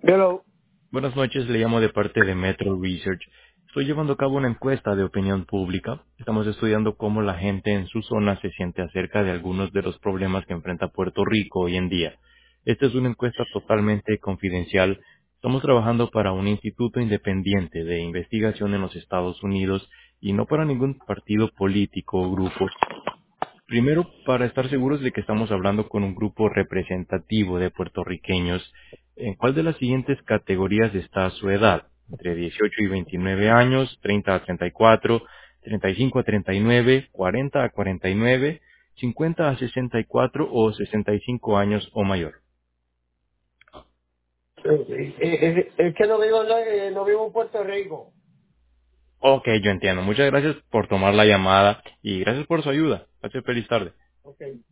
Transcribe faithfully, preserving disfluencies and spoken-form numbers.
Hello. Buenas noches, le llamo de parte de Metro Research. Estoy llevando a cabo una encuesta de opinión pública. Estamos estudiando cómo la gente en su zona se siente acerca de algunos de los problemas que enfrenta Puerto Rico hoy en día. Esta es una encuesta totalmente confidencial. Estamos trabajando para un instituto independiente de investigación en los Estados Unidos y no para ningún partido político o grupo. Primero, para estar seguros de que estamos hablando con un grupo representativo de puertorriqueños, ¿en cuál de las siguientes categorías está su edad? Entre dieciocho y veintinueve años, treinta a treinta y cuatro, treinta y cinco a treinta y nueve, cuarenta a cuarenta y nueve, cincuenta a sesenta y cuatro o sesenta y cinco años o mayor. Eh, eh, eh, Es que no vivo, no, eh, no vivo en Puerto Rico. Ok, yo entiendo. Muchas gracias por tomar la llamada y gracias por su ayuda. Pase feliz tarde. Okay.